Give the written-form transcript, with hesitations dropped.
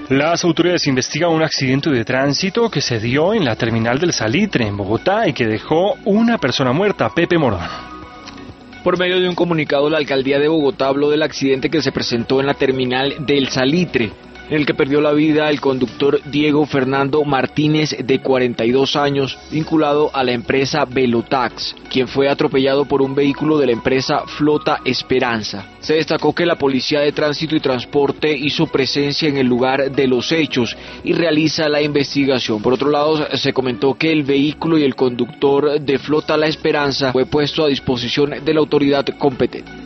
Las autoridades investigan un accidente de tránsito que se dio en la terminal del Salitre, en Bogotá, y que dejó una persona muerta. Pepe Morón. Por medio de un comunicado, la alcaldía de Bogotá habló del accidente que se presentó en la terminal del Salitre, en el que perdió la vida el conductor Diego Fernando Martínez, de 42 años, vinculado a la empresa Velotax, quien fue atropellado por un vehículo de la empresa Flota Esperanza. Se destacó que la Policía de Tránsito y Transporte hizo presencia en el lugar de los hechos y realiza la investigación. Por otro lado, se comentó que el vehículo y el conductor de Flota La Esperanza fue puesto a disposición de la autoridad competente.